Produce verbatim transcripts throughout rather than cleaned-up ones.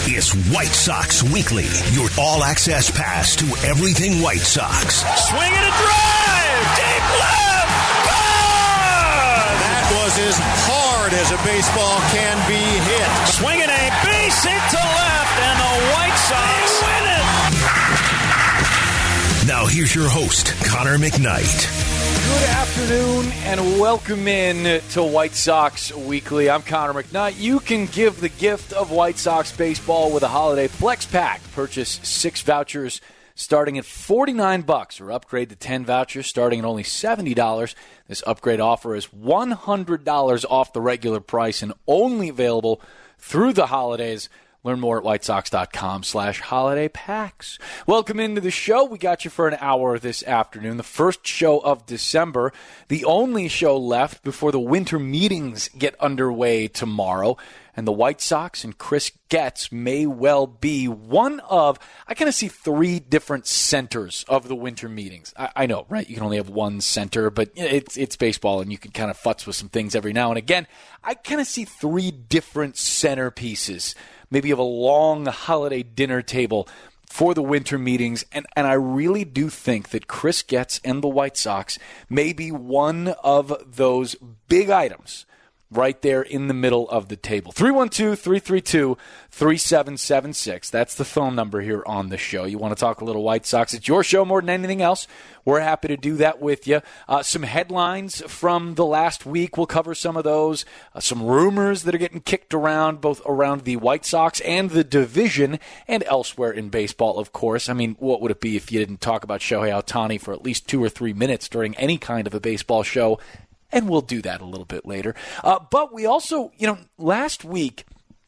It's White Sox Weekly, your all-access pass to everything White Sox. Swing and a drive! Deep left! Gone! That was as hard as a baseball can be hit. Swinging a base hit to left, and the White Sox win it! Now here's your host, Connor McKnight. Good afternoon and welcome in to White Sox Weekly. I'm Connor McKnight. You can give the gift of White Sox baseball with a holiday flex pack. Purchase six vouchers starting at forty-nine bucks, or upgrade to ten vouchers starting at only seventy dollars. This upgrade offer is one hundred dollars off the regular price and only available through the holidays. Learn more at whitesox.com slash holiday packs. Welcome into the show. We got you for an hour this afternoon, the first show of December, the only show left before the winter meetings get underway tomorrow. And the White Sox and Chris Getz may well be one of, I kind of see three different centers of the winter meetings. I, I know, right? You can only have one center, but it's it's baseball, and you can kind of futz with some things every now and again. I kind of see three different centerpieces, maybe of a long holiday dinner table for the winter meetings, and, and I really do think that Chris Getz and the White Sox may be one of those big items right there in the middle of the table. three one two, three three two, three seven seven six. That's the phone number here on the show. You want to talk a little White Sox? It's your show more than anything else. We're happy to do that with you. Uh, some headlines from the last week. We'll cover some of those. Uh, some rumors that are getting kicked around, both around the White Sox and the division and elsewhere in baseball, of course. I mean, what would it be if you didn't talk about Shohei Ohtani for at least two or three minutes during any kind of a baseball show? And we'll do that a little bit later. Uh, but we also, you know, last week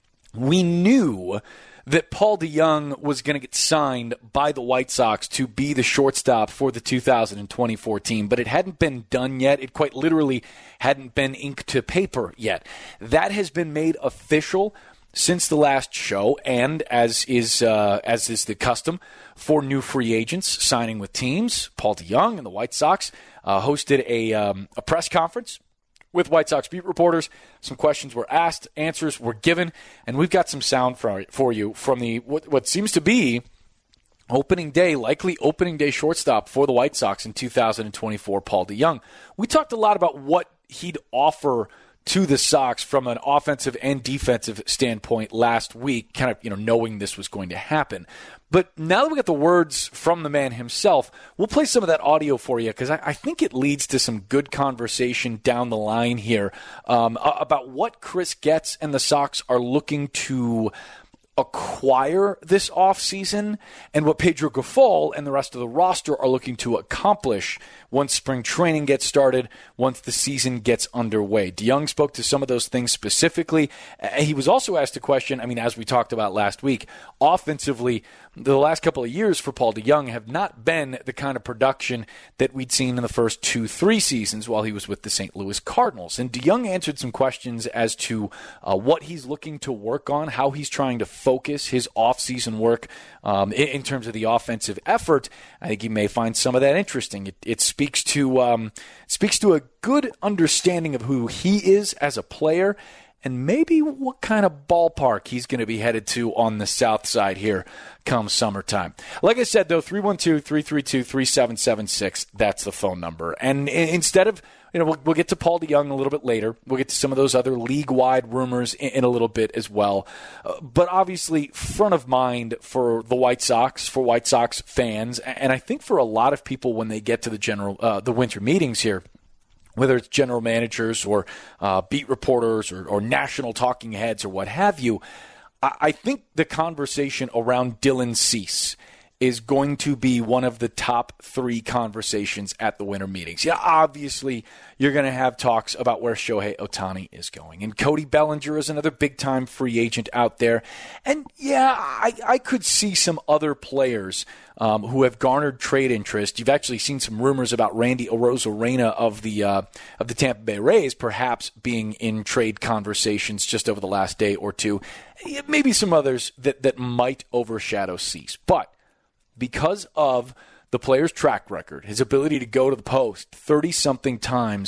we knew that Paul DeJong was going to get signed by the White Sox to be the shortstop for the two thousand twenty-four team, but it hadn't been done yet. It quite literally hadn't been inked to paper yet. That has been made official since the last show, and as is uh, as is the custom for new free agents signing with teams, Paul DeJong and the White Sox uh, hosted a um, a press conference with White Sox beat reporters. Some questions were asked, answers were given, and we've got some sound for, for you from the what, what seems to be opening day, likely opening day shortstop for the White Sox in two thousand twenty-four, Paul DeJong. We talked a lot about what he'd offer to the Sox from an offensive and defensive standpoint last week, kind of, you know, knowing this was going to happen. But now that we got the words from the man himself, we'll play some of that audio for you because I, I think it leads to some good conversation down the line here um, about what Chris Getz and the Sox are looking to acquire this offseason and what Pedro Grifol and the rest of the roster are looking to accomplish once spring training gets started, once the season gets underway. DeJong spoke to some of those things specifically. He was also asked a question, I mean, as we talked about last week, offensively, the last couple of years for Paul DeJong have not been the kind of production that we'd seen in the first two, three seasons while he was with the Saint Louis Cardinals. And DeJong answered some questions as to uh, what he's looking to work on, how he's trying to focus his offseason work um, in, in terms of the offensive effort. I think you may find some of that interesting. It, it speaks to um, speaks to a good understanding of who he is as a player and maybe what kind of ballpark he's going to be headed to on the south side here come summertime. Like I said, though, three one two, three three two, three seven seven six, that's the phone number. And instead of, you know, we'll, we'll get to Paul DeJong a little bit later. We'll get to some of those other league-wide rumors in, in a little bit as well. Uh, but obviously, front of mind for the White Sox, for White Sox fans, and I think for a lot of people when they get to the general, uh, the winter meetings here, whether it's general managers or uh, beat reporters or, or national talking heads or what have you, I, I think the conversation around Dylan Cease is going to be one of the top three conversations at the winter meetings. Yeah, obviously, you're going to have talks about where Shohei Ohtani is going. And Cody Bellinger is another big-time free agent out there. And, yeah, I, I could see some other players um, who have garnered trade interest. You've actually seen some rumors about Randy Arozarena of the uh, of the Tampa Bay Rays perhaps being in trade conversations just over the last day or two. Maybe some others that, that might overshadow Cease. But because of the player's track record, his ability to go to the post thirty-something times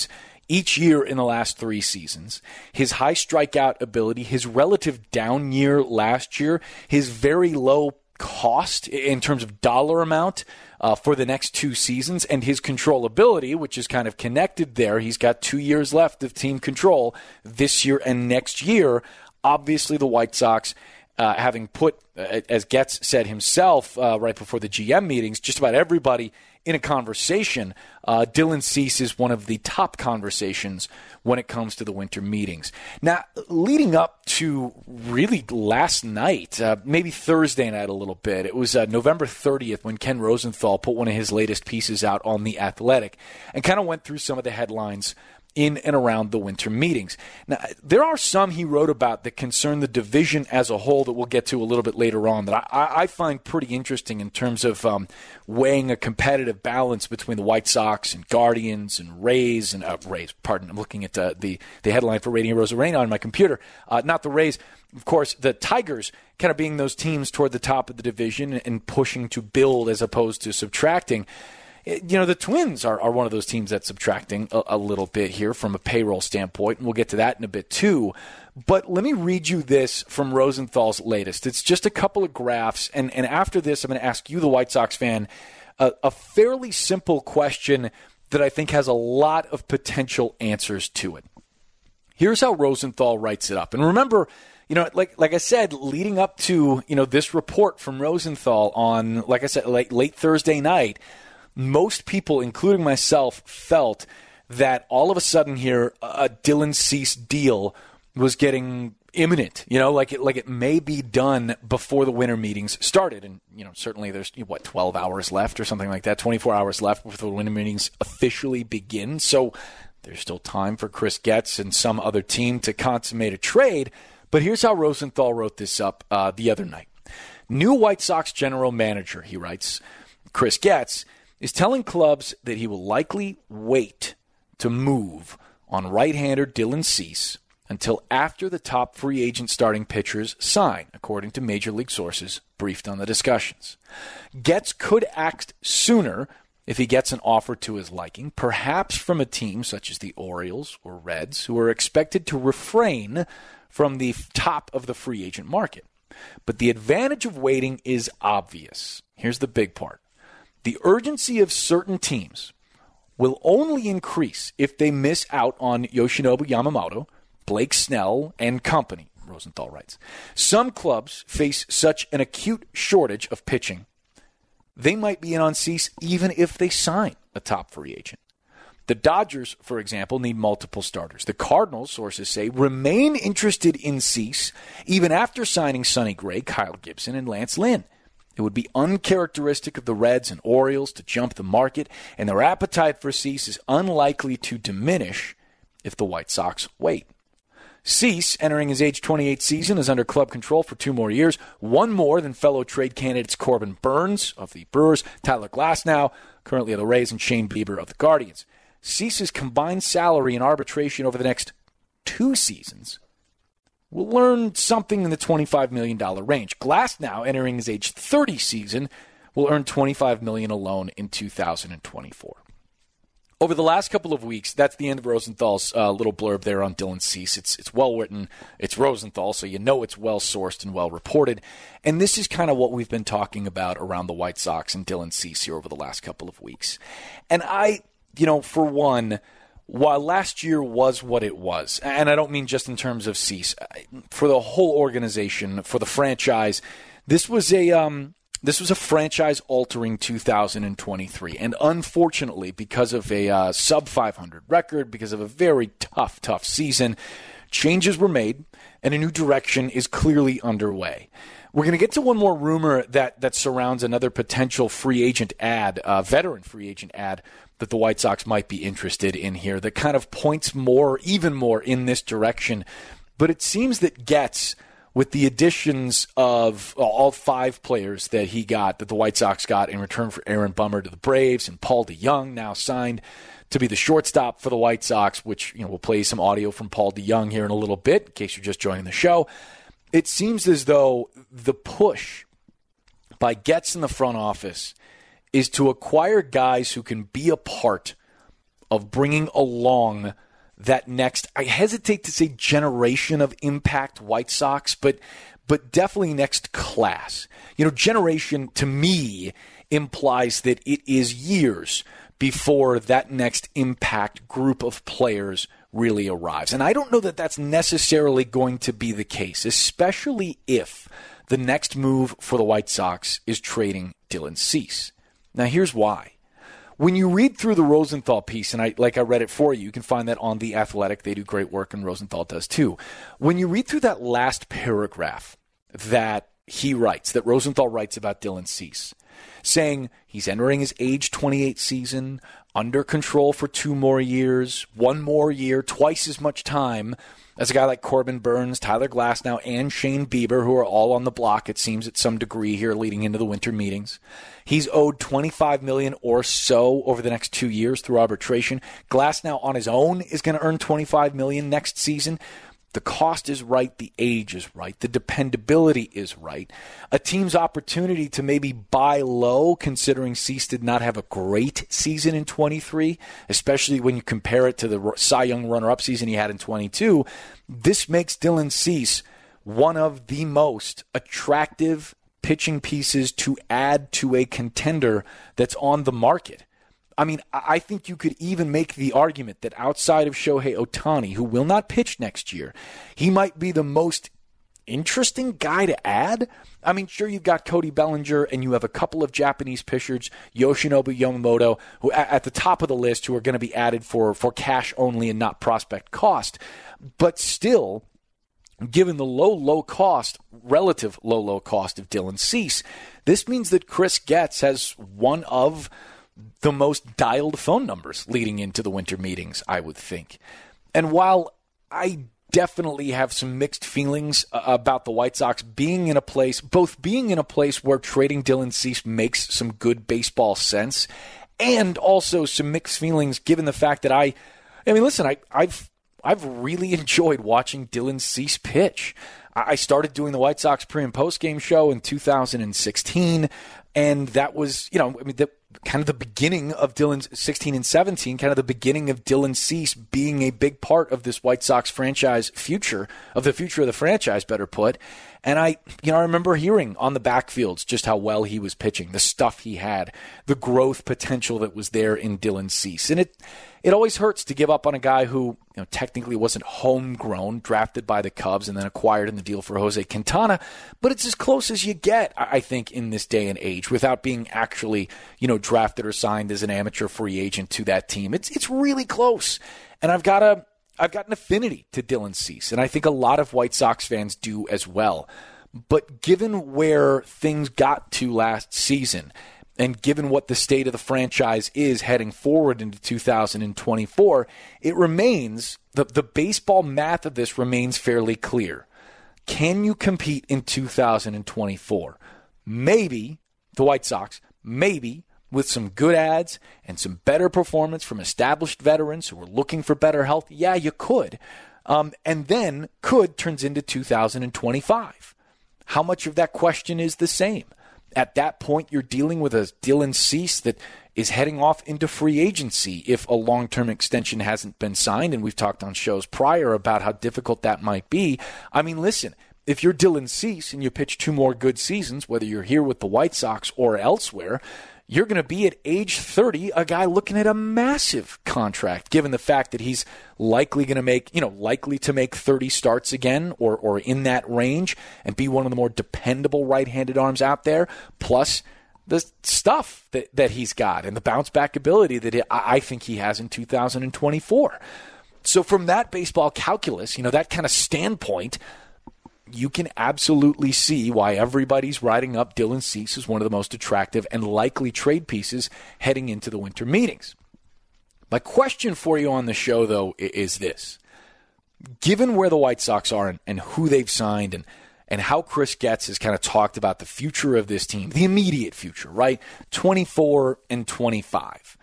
each year in the last three seasons, his high strikeout ability, his relative down year last year, his very low cost in terms of dollar amount uh, for the next two seasons, and his controllability, which is kind of connected there. He's got two years left of team control this year and next year. Obviously, the White Sox, uh, having put, uh, as Getz said himself uh, right before the G M meetings, just about everybody in a conversation, uh, Dylan Cease is one of the top conversations when it comes to the winter meetings. Now, leading up to really last night, uh, maybe Thursday night a little bit, it was uh, November thirtieth when Ken Rosenthal put one of his latest pieces out on The Athletic and kind of went through some of the headlines in and around the winter meetings. Now, there are some he wrote about that concern the division as a whole that we'll get to a little bit later on that I, I find pretty interesting in terms of um, weighing a competitive balance between the White Sox and Guardians and Rays and uh, Rays. Pardon, I'm looking at uh, the the headline for Radio Rosarena on my computer. Uh, not the Rays, of course. The Tigers kind of being those teams toward the top of the division and pushing to build as opposed to subtracting. You know, the Twins are, are one of those teams that's subtracting a, a little bit here from a payroll standpoint, and we'll get to that in a bit too. But let me read you this from Rosenthal's latest. It's just a couple of graphs, and, and after this, I'm going to ask you, the White Sox fan, a, a fairly simple question that I think has a lot of potential answers to it. Here's how Rosenthal writes it up. And remember, you know, like like I said, leading up to, you know, this report from Rosenthal on, like I said, late, late Thursday night, most people, including myself, felt that all of a sudden here, a Dylan Cease deal was getting imminent. You know, like it like it may be done before the winter meetings started. And, you know, certainly there's, what, twelve hours left or something like that, twenty-four hours left before the winter meetings officially begin. So there's still time for Chris Getz and some other team to consummate a trade. But here's how Rosenthal wrote this up uh, the other night. New White Sox general manager, he writes, Chris Getz, is telling clubs that he will likely wait to move on right-hander Dylan Cease until after the top free agent starting pitchers sign, according to Major League sources briefed on the discussions. Getz could act sooner if he gets an offer to his liking, perhaps from a team such as the Orioles or Reds, who are expected to refrain from the top of the free agent market. But the advantage of waiting is obvious. Here's the big part. The urgency of certain teams will only increase if they miss out on Yoshinobu Yamamoto, Blake Snell, and company, Rosenthal writes. Some clubs face such an acute shortage of pitching, they might be in on Cease even if they sign a top free agent. The Dodgers, for example, need multiple starters. The Cardinals, sources say, remain interested in Cease even after signing Sonny Gray, Kyle Gibson, and Lance Lynn. It would be uncharacteristic of the Reds and Orioles to jump the market, and their appetite for Cease is unlikely to diminish if the White Sox wait. Cease, entering his age twenty-eight season, is under club control for two more years, one more than fellow trade candidates Corbin Burns of the Brewers, Tyler Glasnow, currently of the Rays, and Shane Bieber of the Guardians. Cease's combined salary and arbitration over the next two seasons will earn something in the twenty-five million dollars range. Glasnow, entering his age thirty season, will earn twenty-five million dollars alone in two thousand twenty-four. Over the last couple of weeks, that's the end of Rosenthal's uh, little blurb there on Dylan Cease. It's it's well written. It's Rosenthal, so you know it's well sourced and well reported. And this is kind of what we've been talking about around the White Sox and Dylan Cease here over the last couple of weeks. And I, you know, for one, while last year was what it was, and I don't mean just in terms of Cease, for the whole organization, for the franchise, this was a um, this was a franchise-altering two thousand twenty-three. And unfortunately, because of a uh, sub five hundred record, because of a very tough, tough season, changes were made, and a new direction is clearly underway. We're going to get to one more rumor that, that surrounds another potential free agent ad, uh, veteran free agent ad, that the White Sox might be interested in here that kind of points more, even more in this direction. But it seems that Getz, with the additions of all five players that he got, that the White Sox got in return for Aaron Bummer to the Braves, and Paul DeJong now signed to be the shortstop for the White Sox, which, you know, we'll play some audio from Paul DeJong here in a little bit, in case you're just joining the show. It seems as though the push by Getz in the front office is to acquire guys who can be a part of bringing along that next, I hesitate to say generation of impact White Sox, but but definitely next class. You know, generation to me implies that it is years before that next impact group of players really arrives. And I don't know that that's necessarily going to be the case, especially if the next move for the White Sox is trading Dylan Cease. Now, here's why. When you read through the Rosenthal piece, and I like I read it for you, you can find that on The Athletic. They do great work, and Rosenthal does too. When you read through that last paragraph that he writes, that Rosenthal writes about Dylan Cease, saying he's entering his age twenty-eight season, under control for two more years, one more year, twice as much time as a guy like Corbin Burns, Tyler Glasnow, and Shane Bieber, who are all on the block, it seems, at some degree here leading into the winter meetings. He's owed twenty-five million dollars or so over the next two years through arbitration. Glasnow on his own is going to earn twenty-five million dollars next season. The cost is right. The age is right. The dependability is right. A team's opportunity to maybe buy low, considering Cease did not have a great season in twenty-three, especially when you compare it to the Cy Young runner-up season he had in twenty-two. This makes Dylan Cease one of the most attractive pitching pieces to add to a contender that's on the market. I mean, I think you could even make the argument that outside of Shohei Ohtani, who will not pitch next year, he might be the most interesting guy to add. I mean, sure, you've got Cody Bellinger, and you have a couple of Japanese pitchers, Yoshinobu Yamamoto, who at the top of the list, who are going to be added for, for cash only and not prospect cost. But still, given the low, low cost, relative low, low cost of Dylan Cease, this means that Chris Getz has one of the most dialed phone numbers leading into the winter meetings, I would think. And while I definitely have some mixed feelings uh, about the White Sox being in a place, both being in a place where trading Dylan Cease makes some good baseball sense, and also some mixed feelings given the fact that I, I mean, listen, I, I've I've really enjoyed watching Dylan Cease pitch. I started doing the White Sox pre- and post-game show in two thousand sixteen, and that was, you know, I mean, the, kind of the beginning of Dylan's sixteen and seventeen, kind of the beginning of Dylan Cease being a big part of this White Sox franchise future, of the future of the franchise, better put. And I, you know, I remember hearing on the backfields just how well he was pitching, the stuff he had, the growth potential that was there in Dylan Cease. And it, it always hurts to give up on a guy who, you know, technically wasn't homegrown, drafted by the Cubs and then acquired in the deal for Jose Quintana. But it's as close as you get, I think, in this day and age, without being actually, you know, drafted or signed as an amateur free agent to that team. It's it's really close. And I've got a I've got an affinity to Dylan Cease, and I think a lot of White Sox fans do as well. But given where things got to last season, and given what the state of the franchise is heading forward into two thousand twenty-four, it remains, the, the baseball math of this remains fairly clear. Can you compete in two thousand twenty-four? Maybe the White Sox, maybe with some good ads and some better performance from established veterans who are looking for better health. Yeah, you could. Um, and then could turns into two thousand twenty-five. How much of that question is the same? At that point, you're dealing with a Dylan Cease that is heading off into free agency if a long-term extension hasn't been signed, and we've talked on shows prior about how difficult that might be. I mean, listen, if you're Dylan Cease and you pitch two more good seasons, whether you're here with the White Sox or elsewhere, you're going to be at age thirty a guy looking at a massive contract, given the fact that he's likely going to make, you know, likely to make thirty starts again or or in that range and be one of the more dependable right-handed arms out there, plus the stuff that, that he's got and the bounce-back ability that it, I think he has in two thousand twenty-four. So from that baseball calculus, you know, that kind of standpoint, you can absolutely see why everybody's writing up Dylan Cease as one of the most attractive and likely trade pieces heading into the winter meetings. My question for you on the show, though, is this. Given where the White Sox are and, and who they've signed and, and how Chris Getz has kind of talked about the future of this team, the immediate future, right? twenty-four and twenty-five.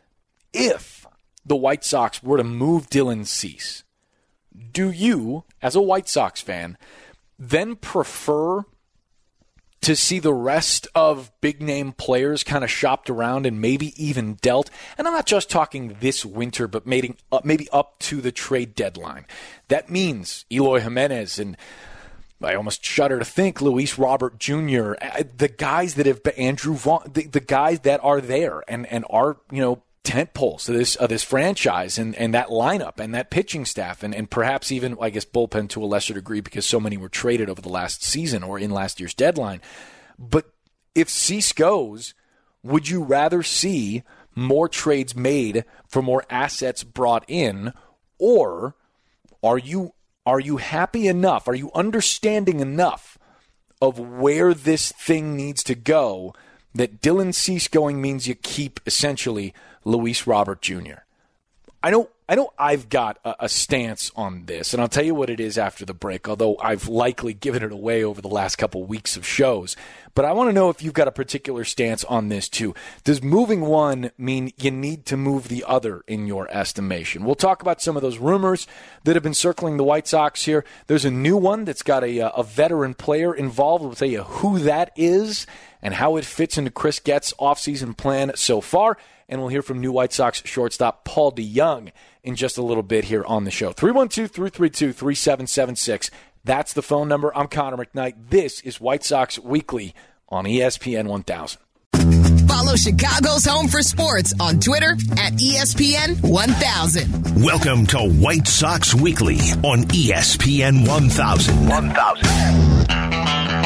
If the White Sox were to move Dylan Cease, do you, as a White Sox fan, then prefer to see the rest of big-name players kind of shopped around and maybe even dealt. And I'm not just talking this winter, but maybe, uh, maybe up to the trade deadline. That means Eloy Jimenez and I almost shudder to think Luis Robert Junior, the guys that have been, Andrew Vaughn, the, the guys that are there and, and are, you know, tent poles of this, of this franchise and, and that lineup and that pitching staff and, and perhaps even, I guess, bullpen to a lesser degree because so many were traded over the last season or in last year's deadline. But if Cease goes, would you rather see more trades made for more assets brought in, or are you are you happy enough, are you understanding enough of where this thing needs to go that Dylan Cease going means you keep essentially Luis Robert Junior? I know I know I've got a, a stance on this, and I'll tell you what it is after the break, although I've likely given it away over the last couple weeks of shows. But I want to know if you've got a particular stance on this too. Does moving one mean you need to move the other in your estimation? We'll talk about some of those rumors that have been circling the White Sox here. There's a new one that's got a, a veteran player involved. We'll tell you who that is and how it fits into Chris Getz's offseason plan so far. And we'll hear from new White Sox shortstop Paul DeJong in just a little bit here on the show. three one two, three three two, three seven seven six. That's the phone number. I'm Connor McKnight. This is White Sox Weekly on E S P N one thousand. Follow Chicago's Home for Sports on Twitter at E S P N one thousand. Welcome to White Sox Weekly on E S P N one thousand. one thousand.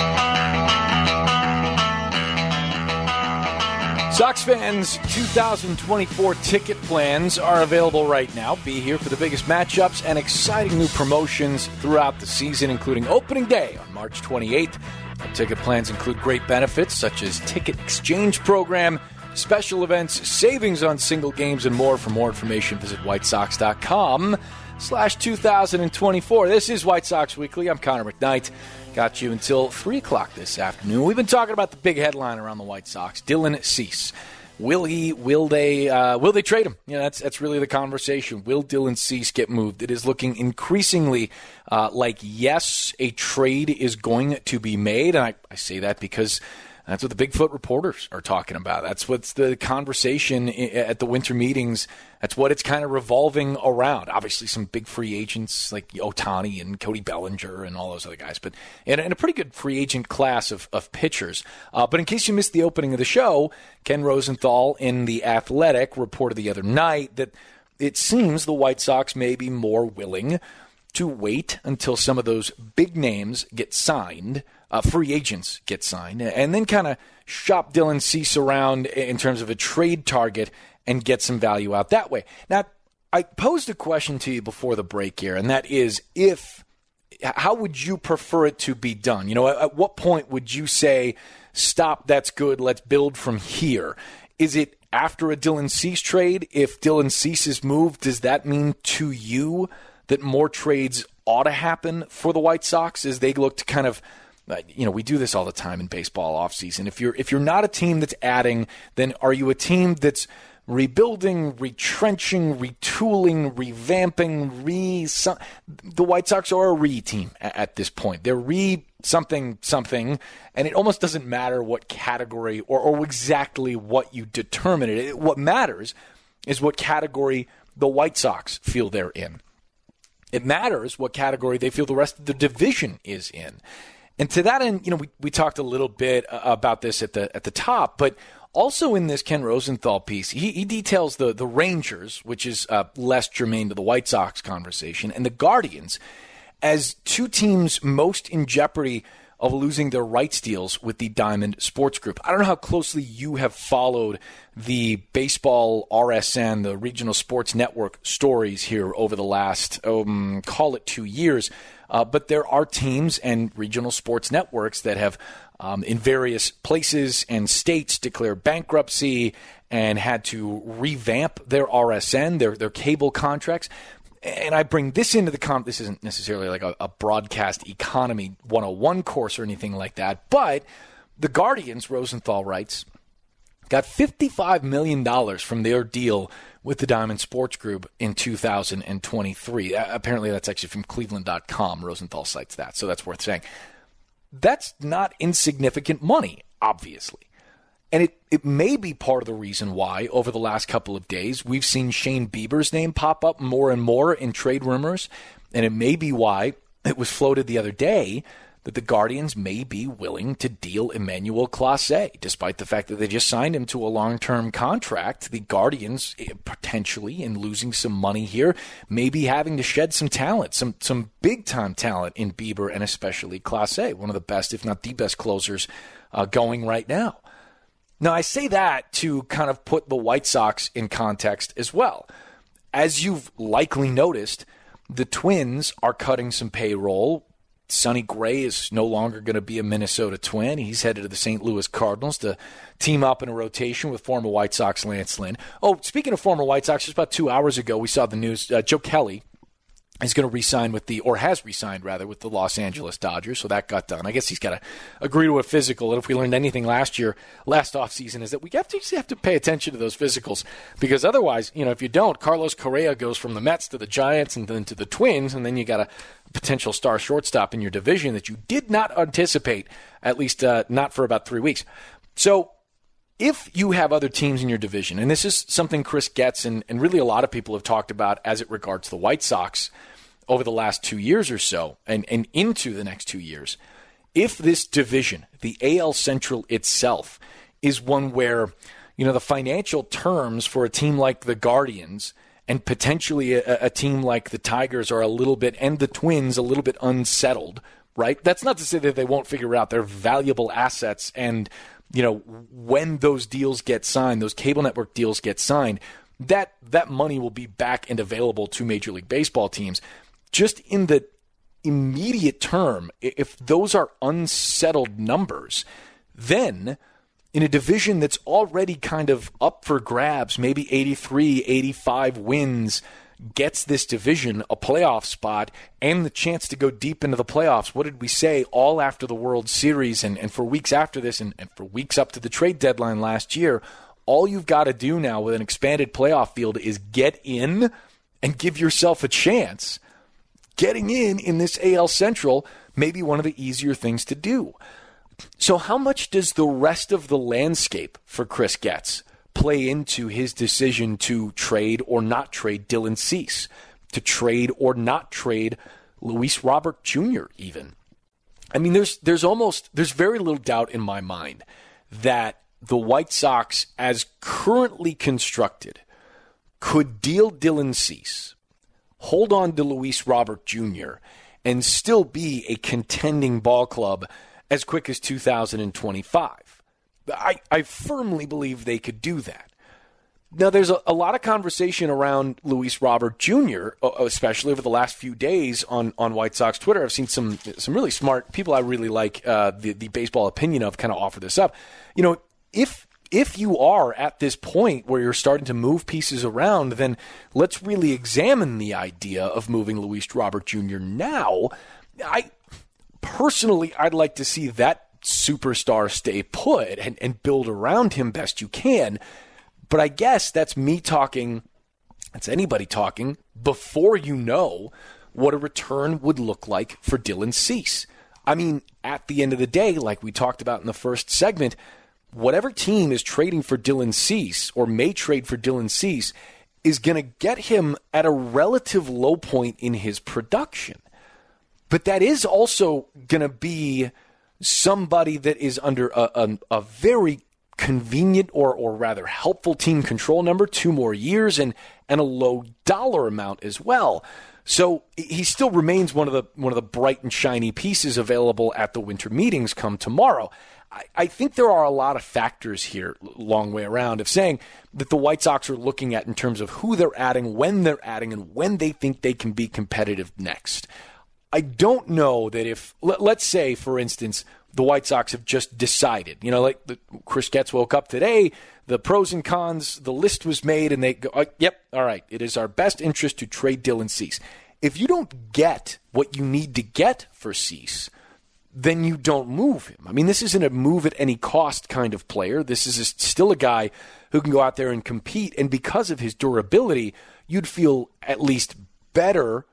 Sox fans, two thousand twenty-four ticket plans are available right now. Be here for the biggest matchups and exciting new promotions throughout the season, including opening day on March twenty-eighth. Our ticket plans include great benefits such as ticket exchange program, special events, savings on single games, and more. For more information, visit white sox dot com slash two thousand twenty-four. This is White Sox Weekly. I'm Connor McKnight. Got you until three o'clock this afternoon. We've been talking about the big headline around the White Sox, Dylan Cease. Will he, will they, uh, will they trade him? You know, that's, that's really the conversation. Will Dylan Cease get moved? It is looking increasingly uh, like, yes, a trade is going to be made. And I, I say that because that's what the Bigfoot reporters are talking about. That's what's the conversation at the winter meetings. That's what it's kind of revolving around. Obviously, some big free agents like Ohtani and Cody Bellinger and all those other guys, but in a pretty good free agent class of, of pitchers. Uh, but in case you missed the opening of the show, Ken Rosenthal in The Athletic reported the other night that it seems the White Sox may be more willing to wait until some of those big names get signed, uh, free agents get signed, and then kind of shop Dylan Cease around in terms of a trade target and get some value out that way. Now, I posed a question to you before the break here, and that is, if how would you prefer it to be done? You know, at, at what point would you say, stop, that's good, let's build from here? Is it after a Dylan Cease trade? If Dylan Cease is moved, does that mean to you that more trades ought to happen for the White Sox as they look to kind of, uh, you know, we do this all the time in baseball offseason. If you're if you're not a team that's adding, then are you a team that's rebuilding, retrenching, retooling, revamping, re some, the White Sox are a re team at, at this point. They're re something something, and it almost doesn't matter what category or, or exactly what you determine it. it. What matters is what category the White Sox feel they're in. It matters what category they feel the rest of the division is in. And to that end, you know, we, we talked a little bit about this at the at the top, but also in this Ken Rosenthal piece, he, he details the, the Rangers, which is uh, less germane to the White Sox conversation, and the Guardians as two teams most in jeopardy of losing their rights deals with the Diamond Sports Group. I don't know how closely you have followed the baseball R S N, the Regional Sports Network stories here over the last, um, call it two years, uh, but there are teams and regional sports networks that have Um, in various places and states declared bankruptcy and had to revamp their R S N, their their cable contracts. And I bring this into the con. This isn't necessarily like a, a broadcast economy one oh one course or anything like that, but the Guardians, Rosenthal writes, got fifty-five million dollars from their deal with the Diamond Sports Group in two thousand twenty-three. Uh, apparently that's actually from Cleveland dot com. Rosenthal cites that, so that's worth saying. That's not insignificant money, obviously. And it, it may be part of the reason why, over the last couple of days, we've seen Shane Bieber's name pop up more and more in trade rumors. And it may be why it was floated the other day that the Guardians may be willing to deal Emmanuel Clase, despite the fact that they just signed him to a long-term contract. The Guardians, potentially, in losing some money here, may be having to shed some talent, some some big-time talent in Bieber and especially Clase, one of the best, if not the best closers uh, going right now. Now, I say that to kind of put the White Sox in context as well. As you've likely noticed, the Twins are cutting some payroll. Sonny Gray is no longer going to be a Minnesota Twin. He's headed to the Saint Louis Cardinals to team up in a rotation with former White Sox Lance Lynn. Oh, speaking of former White Sox, just about two hours ago, we saw the news. Uh, Joe Kelly is going to re-sign with the, or has re-signed rather, with the Los Angeles Dodgers, so that got done. I guess he's got to agree to a physical, and if we learned anything last year, last offseason, is that we have to, have to pay attention to those physicals, because otherwise, you know, if you don't, Carlos Correa goes from the Mets to the Giants and then to the Twins, and then you got a potential star shortstop in your division that you did not anticipate, at least uh, not for about three weeks. So if you have other teams in your division, and this is something Chris Getz and, and really a lot of people have talked about as it regards the White Sox over the last two years or so and, and into the next two years, if this division, the A L Central itself, is one where, you know, the financial terms for a team like the Guardians and potentially a, a team like the Tigers are a little bit, and the Twins a little bit unsettled, right? That's not to say that they won't figure out their valuable assets and, you know, when those deals get signed, those cable network deals get signed, that that money will be back and available to Major League Baseball teams. Just in the immediate term, if those are unsettled numbers, then in a division that's already kind of up for grabs, maybe eighty-three, eighty-five wins, gets this division a playoff spot and the chance to go deep into the playoffs. What did we say all after the World Series and, and for weeks after this and, and for weeks up to the trade deadline last year? All you've got to do now with an expanded playoff field is get in and give yourself a chance. Getting in in this A L Central may be one of the easier things to do. So how much does the rest of the landscape for Chris Getz play into his decision to trade or not trade Dylan Cease, to trade or not trade Luis Robert Junior even? I mean, there's there's almost, there's very little doubt in my mind that the White Sox, as currently constructed, could deal Dylan Cease, hold on to Luis Robert Junior, and still be a contending ball club as quick as two thousand twenty-five. I, I firmly believe they could do that. Now, there's a, a lot of conversation around Luis Robert Junior, especially over the last few days on, on White Sox Twitter. I've seen some some really smart people I really like, uh, the, the baseball opinion of, kind of offer this up. You know, if if you are at this point where you're starting to move pieces around, then let's really examine the idea of moving Luis Robert Junior now. I personally, I'd like to see that superstar stay put and, and build around him best you can. But I guess that's me talking, that's anybody talking, before you know what a return would look like for Dylan Cease. I mean, at the end of the day, like we talked about in the first segment, whatever team is trading for Dylan Cease or may trade for Dylan Cease is going to get him at a relative low point in his production. But that is also going to be somebody that is under a, a, a very convenient or or rather helpful team control number, two more years, and and a low dollar amount as well. So he still remains one of the one of the bright and shiny pieces available at the winter meetings come tomorrow. I, I think there are a lot of factors here, long way around, of saying that the White Sox are looking at in terms of who they're adding, when they're adding, and when they think they can be competitive next. I don't know that if, let, let's say, for instance, the White Sox have just decided, you know, like the, Chris Getz woke up today, the pros and cons, the list was made, and they go, oh, yep, all right, it is our best interest to trade Dylan Cease. If you don't get what you need to get for Cease, then you don't move him. I mean, this isn't a move at any cost kind of player. This is a, still a guy who can go out there and compete, and because of his durability, you'd feel at least better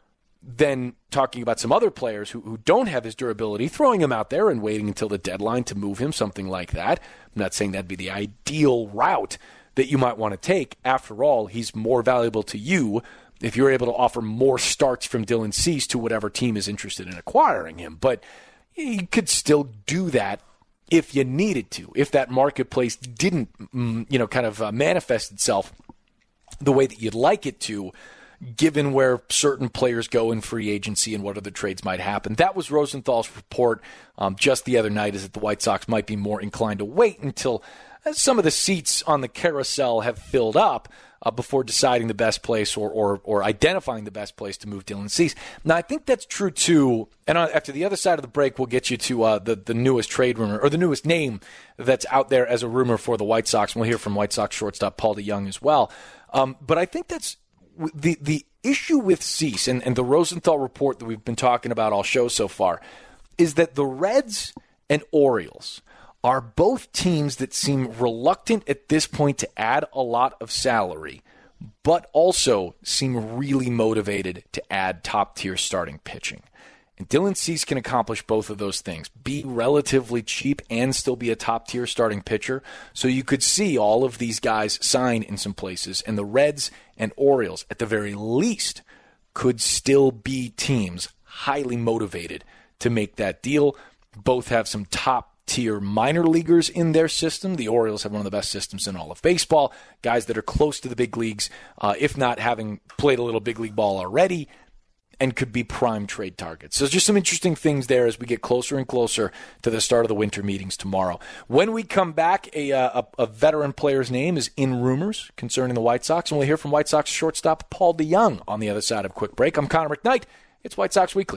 then talking about some other players who, who don't have his durability, throwing him out there and waiting until the deadline to move him, something like that. I'm not saying that'd be the ideal route that you might want to take. After all, he's more valuable to you if you're able to offer more starts from Dylan Cease to whatever team is interested in acquiring him. But you could still do that if you needed to, if that marketplace didn't, you know, kind of uh, manifest itself the way that you'd like it to, given where certain players go in free agency and what other trades might happen. That was Rosenthal's report um, just the other night, is that the White Sox might be more inclined to wait until some of the seats on the carousel have filled up uh, before deciding the best place or, or or identifying the best place to move Dylan Cease. Now, I think that's true, too. And after the other side of the break, we'll get you to uh, the, the newest trade rumor, or the newest name that's out there as a rumor for the White Sox. And we'll hear from White Sox shortstop Paul DeJong as well. Um, but I think that's the the issue with Cease and, and the Rosenthal report that we've been talking about all show so far is that the Reds and Orioles are both teams that seem reluctant at this point to add a lot of salary, but also seem really motivated to add top-tier starting pitching. And Dylan Cease can accomplish both of those things, be relatively cheap and still be a top-tier starting pitcher. So you could see all of these guys sign in some places, and the Reds and Orioles, at the very least, could still be teams highly motivated to make that deal. Both have some top tier minor leaguers in their system. The Orioles have one of the best systems in all of baseball. Guys that are close to the big leagues, uh, if not having played a little big league ball already, and could be prime trade targets. So there's just some interesting things there as we get closer and closer to the start of the winter meetings tomorrow. When we come back, a, a, a veteran player's name is in rumors concerning the White Sox, and we'll hear from White Sox shortstop Paul DeJong on the other side of a quick break. I'm Connor McKnight. It's White Sox Weekly.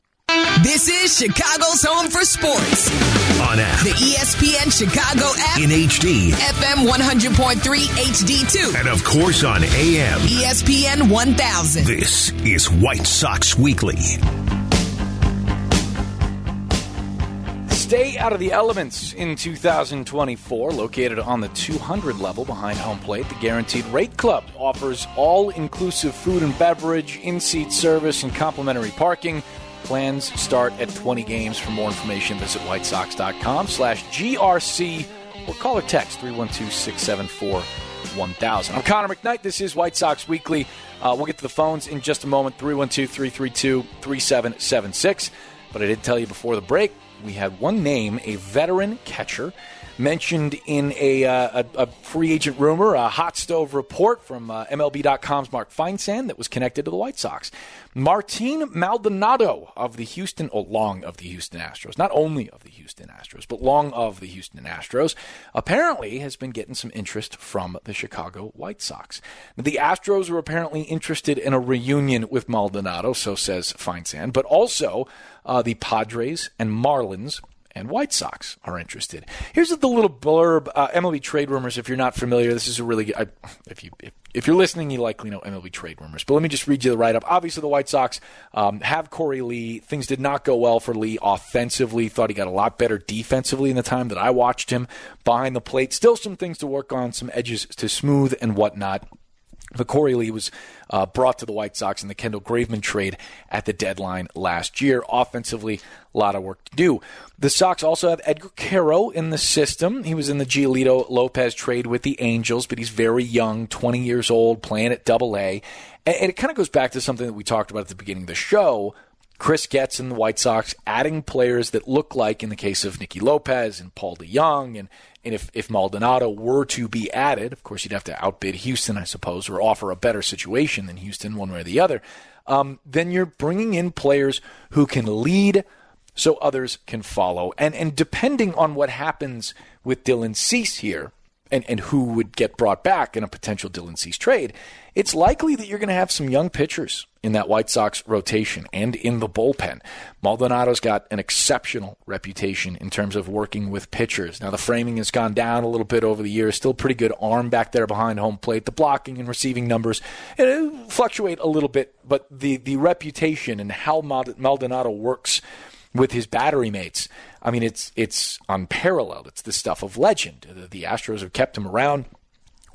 This is Chicago's home for sports. On app. The E S P N Chicago app. In H D. F M one hundred point three H D two. And of course on A M. E S P N one thousand. This is White Sox Weekly. Stay out of the elements in two thousand twenty-four. Located on the two hundred level behind home plate, the Guaranteed Rate Club offers all-inclusive food and beverage, in-seat service, and complimentary parking. Plans start at twenty games. For more information, visit whitesox.com slash GRC or call or text three one two, six seven four, one thousand. I'm Connor McKnight. This is White Sox Weekly. Uh, we'll get to the phones in just a moment, three one two, three three two, three seven seven six. But I did tell you before the break, we had one name, a veteran catcher, mentioned in a, uh, a, a free agent rumor, a hot stove report from uh, M L B dot com's Mark Feinsand that was connected to the White Sox. Martin Maldonado of the Houston, or long of the Houston Astros, not only of the Houston Astros, but long of the Houston Astros, apparently has been getting some interest from the Chicago White Sox. The Astros are apparently interested in a reunion with Maldonado, so says Feinsand, but also uh, the Padres and Marlins and White Sox are interested. Here's the little blurb, uh, M L B trade rumors. If you're not familiar, this is a really good, I, if you if, if you're listening, you likely know M L B trade rumors. But let me just read you the write-up. Obviously, the White Sox um, have Corey Lee. Things did not go well for Lee offensively. Thought he got a lot better defensively in the time that I watched him behind the plate. Still some things to work on, some edges to smooth and whatnot. But Corey Lee was uh, brought to the White Sox in the Kendall Graveman trade at the deadline last year. Offensively, a lot of work to do. The Sox also have Edgar Quero in the system. He was in the Giolito Lopez trade with the Angels, but he's very young, twenty years old, playing at Double A. And it kind of goes back to something that we talked about at the beginning of the show. Chris Getz and the White Sox adding players that look like, in the case of Nicky Lopez and Paul DeJong, and, and if, if Maldonado were to be added, of course you'd have to outbid Houston, I suppose, or offer a better situation than Houston, one way or the other, um, then you're bringing in players who can lead so others can follow. And, and depending on what happens with Dylan Cease here, and, and who would get brought back in a potential Dylan Cease trade, it's likely that you're going to have some young pitchers in that White Sox rotation and in the bullpen. Maldonado's got an exceptional reputation in terms of working with pitchers. Now, the framing has gone down a little bit over the years. Still pretty good arm back there behind home plate. The blocking and receiving numbers it fluctuate a little bit, but the, the reputation and how Maldonado works with his battery mates, I mean, it's it's unparalleled. It's the stuff of legend. The, the Astros have kept him around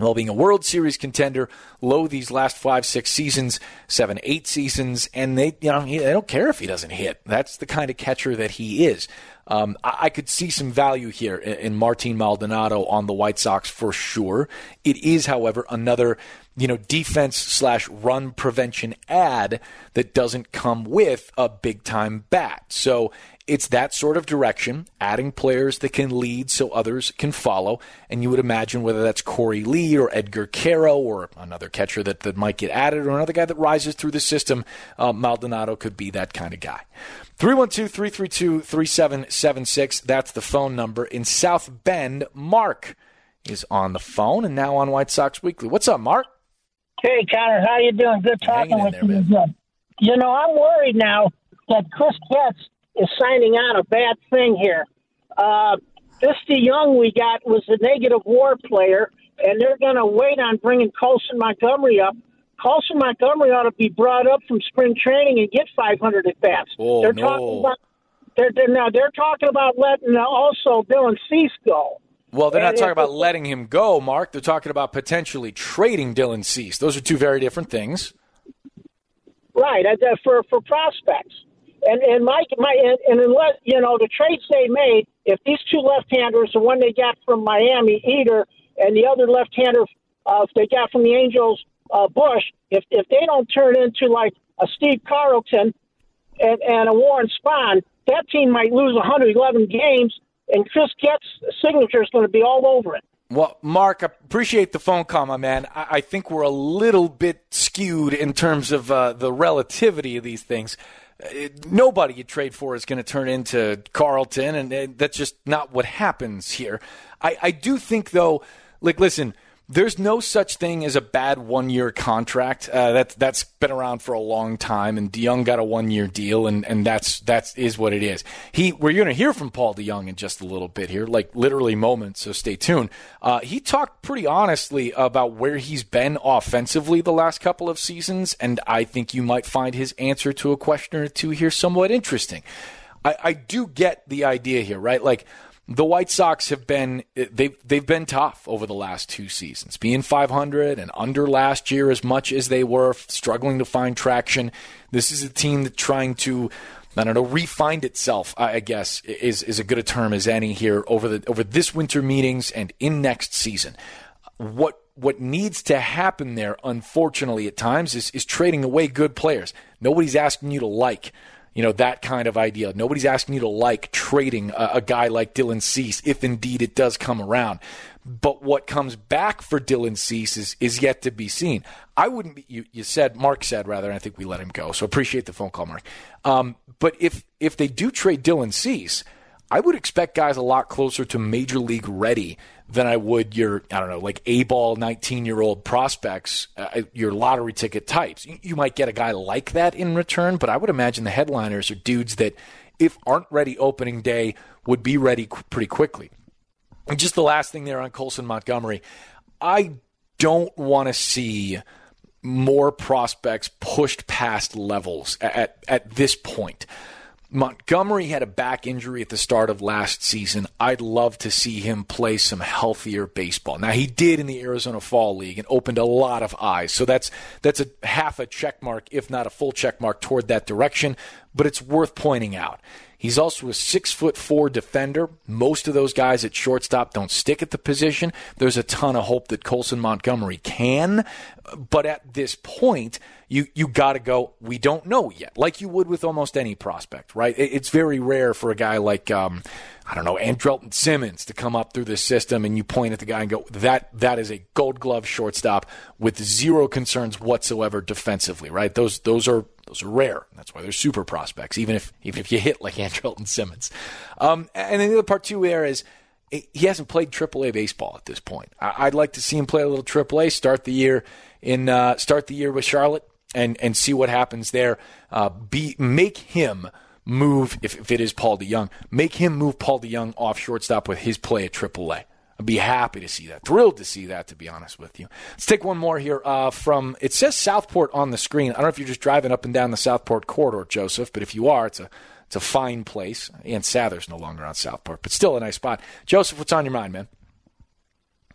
Well, being a World Series contender, low these last five, six seasons, seven, eight seasons, and they, you know, they don't care if he doesn't hit. That's the kind of catcher that he is. Um, I, I could see some value here in, in Martin Maldonado on the White Sox for sure. It is, however, another, you know, defense slash run prevention ad that doesn't come with a big time bat. So it's that sort of direction, adding players that can lead so others can follow. And you would imagine whether that's Corey Lee or Edgar Caro or another catcher that, that might get added or another guy that rises through the system, uh, Maldonado could be that kind of guy. three one two, three three two, three seven seven six, that's the phone number. In South Bend, Mark is on the phone and now on White Sox Weekly. What's up, Mark? Hey, Connor, how you doing? Good talking with there, you. Man. You know, I'm worried now that Chris Getz is signing on a bad thing here. Uh, this DeYoung we got was a negative WAR player, and they're going to wait on bringing Colson Montgomery up. Colson Montgomery ought to be brought up from spring training and get five hundred at bats. Oh, they're no. talking about they're, they're now they're talking about letting uh, also Dylan Cease go. Well, they're not And talking if- about letting him go, Mark. They're talking about potentially trading Dylan Cease. Those are two very different things. Right, uh, for for prospects. And and Mike, my and, and unless you know the trades they made, if these two left-handers, the one they got from Miami, Eder, and the other left-hander, uh, if they got from the Angels, uh, Bush, if if they don't turn into like a Steve Carlton and, and a Warren Spahn, that team might lose one hundred eleven games, and Chris Getz' signature is going to be all over it. Well, Mark, I appreciate the phone call, my man. I, I think we're a little bit skewed in terms of uh, the relativity of these things. It, nobody you trade for is going to turn into Carlton, and, and that's just not what happens here. I, I do think, though, like, listen, there's no such thing as a bad one-year contract. Uh, that, that's been around for a long time, and DeYoung got a one-year deal, and, and that's that's is what it is. He We're going to hear from Paul DeYoung in just a little bit here, like literally moments, so stay tuned. Uh, he talked pretty honestly about where he's been offensively the last couple of seasons, and I think you might find his answer to a question or two here somewhat interesting. I, I do get the idea here, right? Like, the White Sox have been they've they've been tough over the last two seasons, being five hundred and under last year as much as they were, struggling to find traction. This is a team that's trying to, I don't know, re-find itself, I guess, is is as good a term as any here over the over this winter meetings and in next season. What what needs to happen there, unfortunately, at times, is is trading away good players. Nobody's asking you to like. You know, that kind of idea. Nobody's asking you to like trading a, a guy like Dylan Cease, if indeed it does come around. But what comes back for Dylan Cease is, is yet to be seen. I wouldn't be, you, you said, Mark said, rather, and I think we let him go. So appreciate the phone call, Mark. Um, but if, if they do trade Dylan Cease, I would expect guys a lot closer to major league ready than I would your, I don't know, like A-ball nineteen-year-old prospects, uh, your lottery ticket types. You, you might get a guy like that in return, but I would imagine the headliners are dudes that, if aren't ready opening day, would be ready qu- pretty quickly. And just the last thing there on Colson Montgomery, I don't want to see more prospects pushed past levels at, at, at this point. Montgomery had a back injury at the start of last season. I'd love to see him play some healthier baseball. Now, he did in the Arizona Fall League and opened a lot of eyes. So that's that's a half a check mark, if not a full check mark, toward that direction. But it's worth pointing out. He's also a six foot four defender. Most of those guys at shortstop don't stick at the position. There's a ton of hope that Colson Montgomery can. But at this point, you you got to go, we don't know yet, like you would with almost any prospect, right? It's very rare for a guy like, um, I don't know, Andrelton Simmons to come up through the system and you point at the guy and go, that that is a gold glove shortstop with zero concerns whatsoever defensively, right? Those those are those are rare. That's why they're super prospects, even if even if you hit like Andrelton Simmons. Um, and then the other part, too, there is he hasn't played triple A baseball at this point. I'd like to see him play a little triple A, start the year in uh, start the year with Charlotte, and and see what happens there. Uh, be make him move if, if it is Paul DeYoung, make him move Paul DeYoung off shortstop with his play at triple A. I'd be happy to see that. Thrilled to see that, to be honest with you. Let's take one more here uh, from, it says Southport on the screen. I don't know if you're just driving up and down the Southport corridor, Joseph, but if you are, it's a it's a fine place. And Sather's no longer on Southport, but still a nice spot. Joseph, what's on your mind, man? Yeah,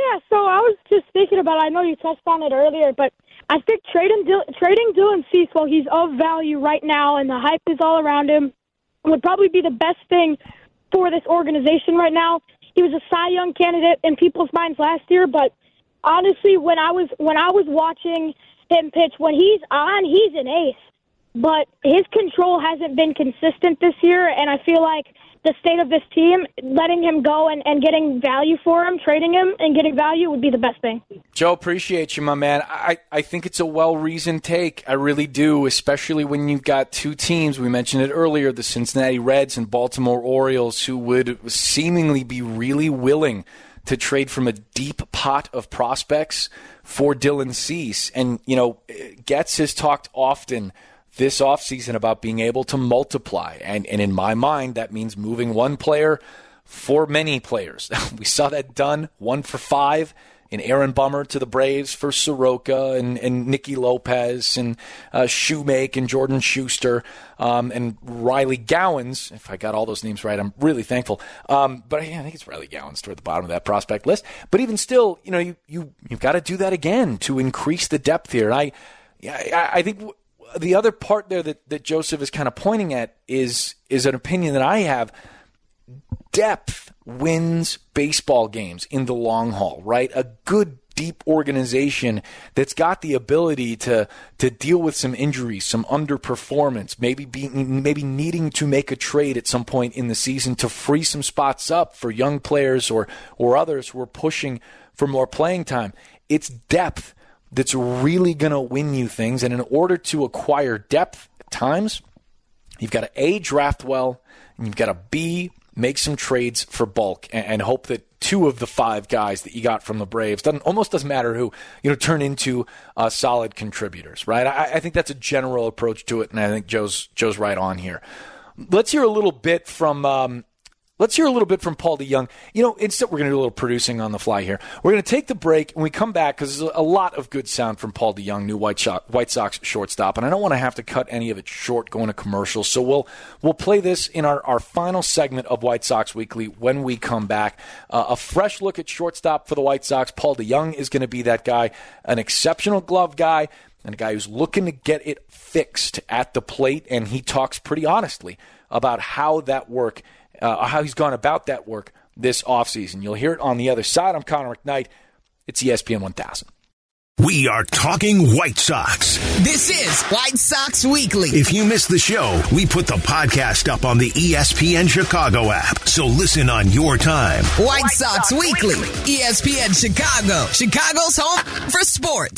yeah, so I was just thinking about it. I know you touched on it earlier, but I think trading Dil- trading Dylan Cease while he's of value right now and the hype is all around him would probably be the best thing for this organization right now. He was a Cy Young candidate in people's minds last year, but honestly, when I was when I was watching him pitch, when he's on, he's an ace. But his control hasn't been consistent this year, and I feel like the state of this team, letting him go and, and getting value for him, trading him and getting value would be the best thing. Joe, appreciate you, my man. I, I think it's a well-reasoned take. I really do, especially when you've got two teams. We mentioned it earlier, the Cincinnati Reds and Baltimore Orioles, who would seemingly be really willing to trade from a deep pot of prospects for Dylan Cease. And, you know, Getz has talked often this offseason about being able to multiply. And, and in my mind, that means moving one player for many players. We saw that done, one for five, in Aaron Bummer to the Braves for Soroka and, and Nicky Lopez and uh, Shoemake and Jordan Schuster um, and Riley Gowans. If I got all those names right, I'm really thankful. Um, but yeah, I think it's Riley Gowans toward the bottom of that prospect list. But even still, you know, you, you, you've got to do that again to increase the depth here. And I, I, I think w- the other part there that, that Joseph is kind of pointing at is is an opinion that I have. Depth wins baseball games in the long haul, right? A good, deep organization that's got the ability to to deal with some injuries, some underperformance, maybe being, maybe needing to make a trade at some point in the season to free some spots up for young players or or others who are pushing for more playing time. It's depth that's really going to win you things. And in order to acquire depth at times, you've got to A, draft well, and you've got to B, make some trades for bulk and, and hope that two of the five guys that you got from the Braves, doesn't almost doesn't matter who, you know, turn into uh, solid contributors, right? I, I think that's a general approach to it, and I think Joe's Joe's right on here. Let's hear a little bit from um, Let's hear a little bit from Paul DeJong. You know, instead, we're going to do a little producing on the fly here. We're going to take the break, and we come back because there's a lot of good sound from Paul DeJong, new White Sox, White Sox shortstop, and I don't want to have to cut any of it short going to commercials. So we'll we'll play this in our, our final segment of White Sox Weekly when we come back. Uh, a fresh look at shortstop for the White Sox. Paul DeJong is going to be that guy, an exceptional glove guy, and a guy who's looking to get it fixed at the plate, and he talks pretty honestly about how that work Uh, how he's gone about that work this offseason. You'll hear it on the other side. I'm Connor McKnight. It's E S P N one thousand. We are talking White Sox. This is White Sox Weekly. If you missed the show, we put the podcast up on the E S P N Chicago app, so listen on your time. White, White Sox, Sox Weekly. Weekly, E S P N Chicago, Chicago's home for sports.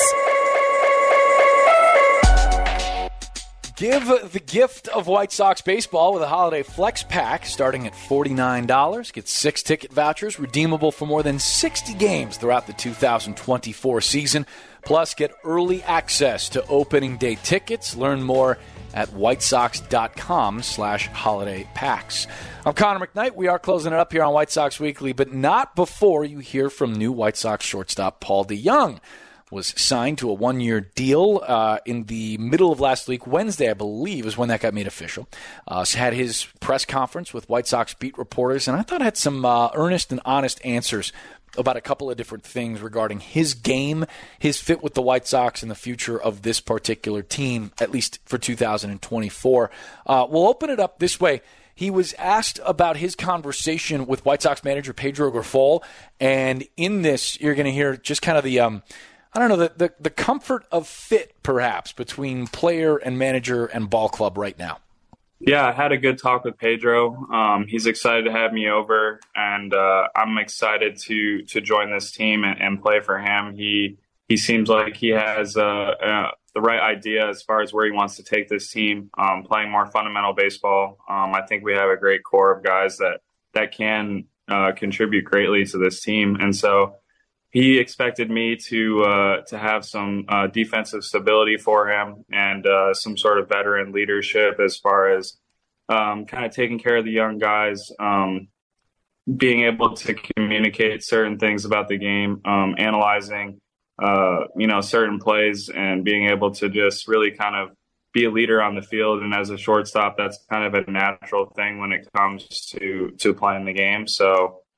Give the gift of White Sox baseball with a holiday flex pack starting at forty-nine dollars. Get six ticket vouchers redeemable for more than sixty games throughout the two thousand twenty-four season. Plus, get early access to opening day tickets. Learn more at whitesox.com slash holiday packs. I'm Connor McKnight. We are closing it up here on White Sox Weekly, but not before you hear from new White Sox shortstop Paul DeJong. Was signed to a one-year deal uh, in the middle of last week. Wednesday, I believe, is when that got made official. Uh, so had his press conference with White Sox beat reporters, and I thought had some uh, earnest and honest answers about a couple of different things regarding his game, his fit with the White Sox, and the future of this particular team, at least for two thousand twenty-four. Uh, we'll open it up this way. He was asked about his conversation with White Sox manager Pedro Grifol, and in this, you're going to hear just kind of the um, – I don't know, the, the, the comfort of fit, perhaps, between player and manager and ball club right now. Yeah, I had a good talk with Pedro. Um, he's excited to have me over, and uh, I'm excited to to join this team and, and play for him. He he seems like he has uh, uh, the right idea as far as where he wants to take this team, um, playing more fundamental baseball. Um, I think we have a great core of guys that, that can uh, contribute greatly to this team, and so he expected me to uh, to have some uh, defensive stability for him and uh, some sort of veteran leadership as far as um, kind of taking care of the young guys, um, being able to communicate certain things about the game, um, analyzing, uh, you know, certain plays, and being able to just really kind of be a leader on the field. And as a shortstop, that's kind of a natural thing when it comes to to playing the game. So.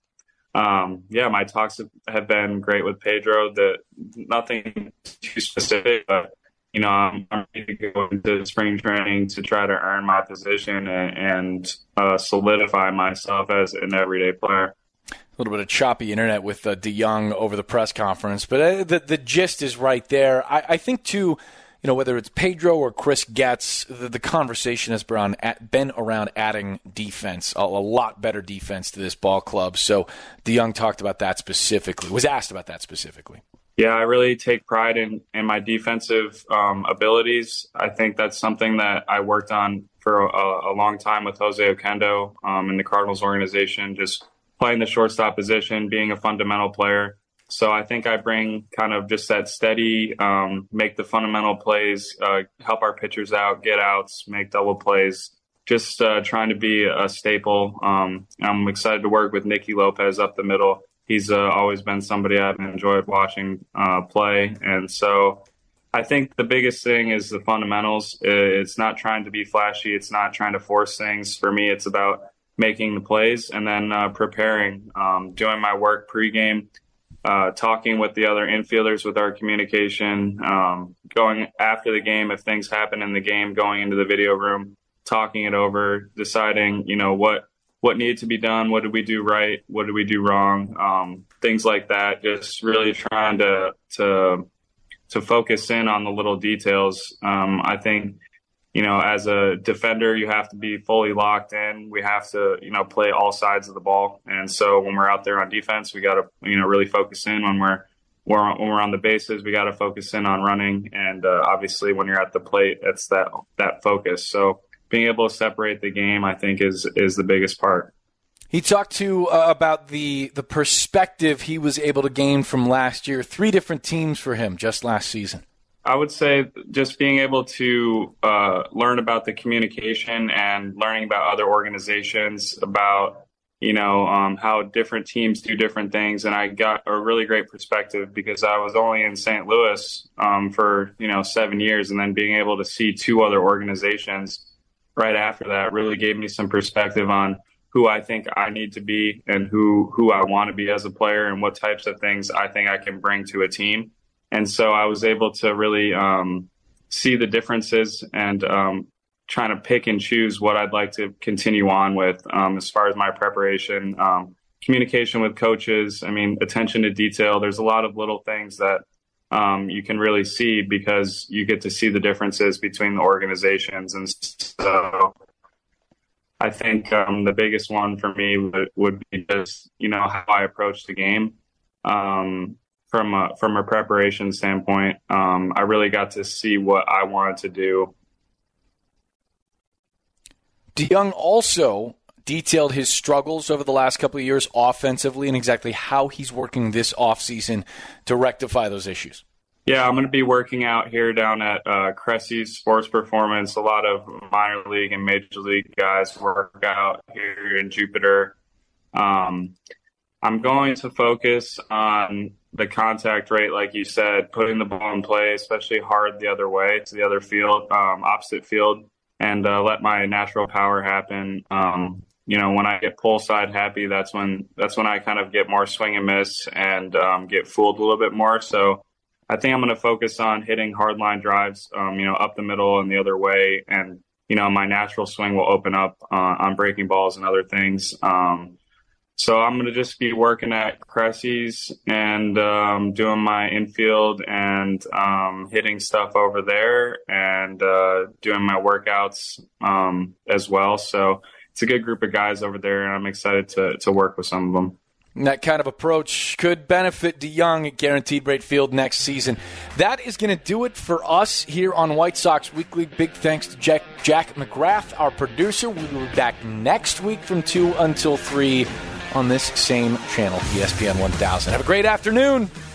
um, yeah, my talks have been great with Pedro. That nothing too specific, but you know, I'm, I'm ready to go into spring training to try to earn my position and, and uh, solidify myself as an everyday player. A little bit of choppy internet with uh, DeJong over the press conference, but uh, the the gist is right there. I, I think too, you know, whether it's Pedro or Chris Getz, the, the conversation has been, at, been around adding defense, a, a lot better defense to this ball club. So DeJong talked about that specifically, was asked about that specifically. Yeah, I really take pride in, in my defensive um, abilities. I think that's something that I worked on for a, a long time with Jose Oquendo um, in the Cardinals organization, just playing the shortstop position, being a fundamental player. So I think I bring kind of just that steady, um, make the fundamental plays, uh, help our pitchers out, get outs, make double plays, just uh, trying to be a staple. Um, I'm excited to work with Nicky Lopez up the middle. He's uh, always been somebody I've enjoyed watching uh, play. And so I think the biggest thing is the fundamentals. It's not trying to be flashy. It's not trying to force things. For me, it's about making the plays and then uh, preparing, um, doing my work pregame, uh, talking with the other infielders with our communication, um, going after the game if things happen in the game, going into the video room, talking it over, deciding, you know, what what needed to be done, what did we do right, what did we do wrong, um, things like that. Just really trying to to to focus in on the little details. Um, I think, you know, as a defender, you have to be fully locked in. We have to, you know, play all sides of the ball. And so when we're out there on defense, we got to, you know, really focus in. When we're, we're on, when we're on the bases, we got to focus in on running. And uh, obviously when you're at the plate, it's that that focus. So being able to separate the game, I think, is is the biggest part. He talked to uh, about the the perspective he was able to gain from last year. Three different teams for him just last season. I would say just being able to uh, learn about the communication and learning about other organizations, about, you know, um, how different teams do different things. And I got a really great perspective because I was only in Saint Louis um, for, you know, seven years. And then being able to see two other organizations right after that really gave me some perspective on who I think I need to be and who, who I want to be as a player and what types of things I think I can bring to a team. And so I was able to really um, see the differences and um, trying to pick and choose what I'd like to continue on with um, as far as my preparation, um, communication with coaches. I mean, attention to detail. There's a lot of little things that um, you can really see because you get to see the differences between the organizations. And so I think um, the biggest one for me would, would be just, you know, how I approach the game. Um, From a, from a preparation standpoint, um, I really got to see what I wanted to do. DeJong also detailed his struggles over the last couple of years offensively and exactly how he's working this offseason to rectify those issues. Yeah, I'm going to be working out here down at uh, Cressy's Sports Performance. A lot of minor league and major league guys work out here in Jupiter. Um, I'm going to focus on the contact rate, like you said, putting the ball in play, especially hard the other way to the other field, um, opposite field, and uh, let my natural power happen. Um, you know, when I get pull side happy, that's when that's when I kind of get more swing and miss and um, get fooled a little bit more. So I think I'm going to focus on hitting hard line drives, um, you know, up the middle and the other way, and you know, my natural swing will open up uh, on breaking balls and other things. Um, So I'm going to just be working at Cressy's and um, doing my infield and um, hitting stuff over there and uh, doing my workouts um, as well. So it's a good group of guys over there, and I'm excited to to work with some of them. And that kind of approach could benefit DeJong at Guaranteed Rate Field next season. That is going to do it for us here on White Sox Weekly. Big thanks to Jack, Jack McGrath, our producer. We will be back next week from two until three on this same channel, E S P N one thousand. Have a great afternoon.